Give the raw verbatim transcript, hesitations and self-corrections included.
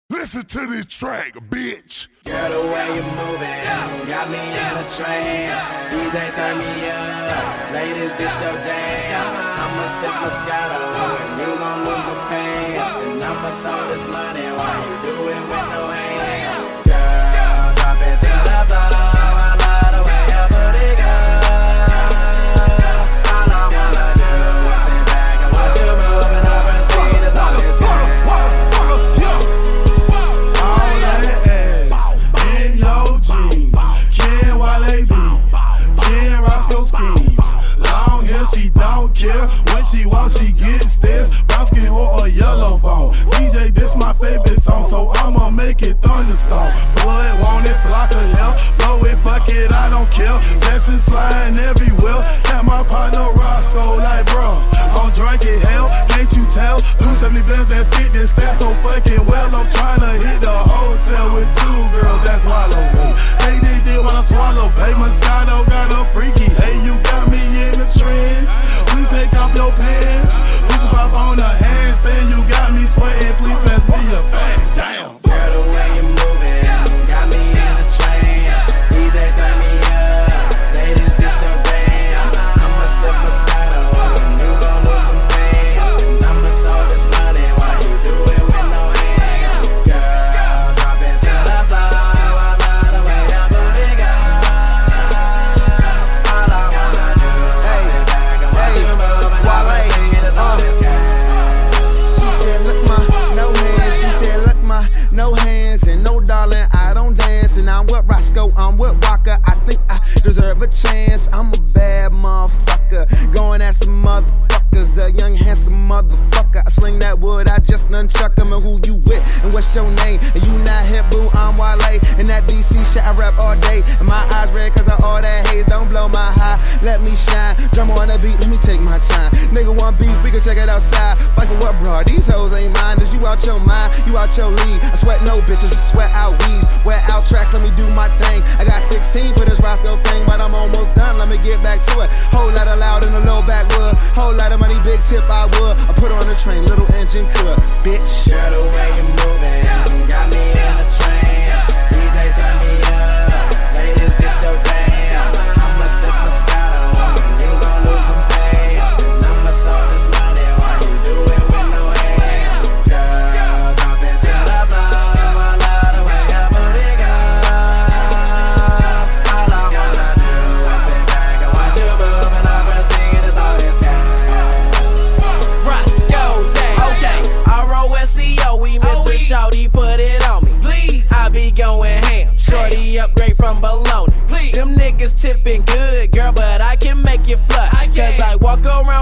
Listen to this track, bitch. Girl, the way you moving got me in a trance. D J, turn me up. Ladies, this your jam. I'ma sip Moscato and you gon' lose the pants. And I'ma throw this money while you do it with no hands. Girl, drop it to the floor. I love the way you put it, girl. All I wanna do is sit back and watch you move and I proceed to throw this game. She don't care when she walks, she gets this brown skin or a yellow bone. D J, this my favorite song, so I'ma make it thunderstorm. Blood, want it, flock of hell, blow it, fuck it, I don't care. Jetsons flying everywhere. Got my partner Roscoe like, bro, I'm drinking hell, can't you tell? two seventy bands that fit this stat so fucking well. I'm tryna hit the hotel with two girls that swallow me. Take this dick when I swallow, babe. Moscato got a freaky. Hey, you got me in the trends. Please take off your pants. Please pop on the handstand. You got me sweating. Please pass me a fan. Damn. Girl, the way you moving got me in a trance. D J, turn me up. Ladies, this your jam. I'ma sip Moscato and you gon' lose them pants. And I'ma throw this money while you do it with no hands. Girl, drop it to the floor. I love the way you put it, girl. All I wanna do is sit back and watch you move and I'ma see you throw this game. She said, look my, no hands. She said, look my, no hands. And no darling, I don't dance. And I'm with Roscoe, I'm with Walker. I think I deserve a chance. I'm a bad motherfucker. Going at some motherfuckers. A young, handsome motherfucker. I sling that wood, I just nunchuck him. And who you with? And what's your name? And you not hip, boo, I'm Wale. And that D C shit, I rap all day. And my eyes red cause of all that haze. Don't blow my high, let me shine. Drum on the beat, let me take my time. Nigga want beef, we can take it outside. Like what, bro? These hoes ain't mine. Is you out your mind? You out your league. I sweat no bitches, I sweat out weeds. Wear out tracks, let me do my thing. I got sixteen for this Roscoe thing, but I'm almost done, let me get back to it. Whole lot of loud in the low backwood. Whole lot of money, big tip I would. I put on the train, little engine could, bitch. Girl, the way you moving got me in a trance. D J, turn me up. Ladies, this your jam. I'ma sip Moscato and you gon' lose them pants. And I'ma throw this money while you do it with no hands. Girl, drop it to the floor. I love the way you put it, girl. All I wanna do is sit back and watch you move and I proceed to throw this game. Roscoe Day, okay, R O S C O, we Mister Shawty, put it on me. Please, I be going ham. Shorty upgrade from baloney. Please, them niggas tipping good, girl, but I can make you fly. Cause I walk around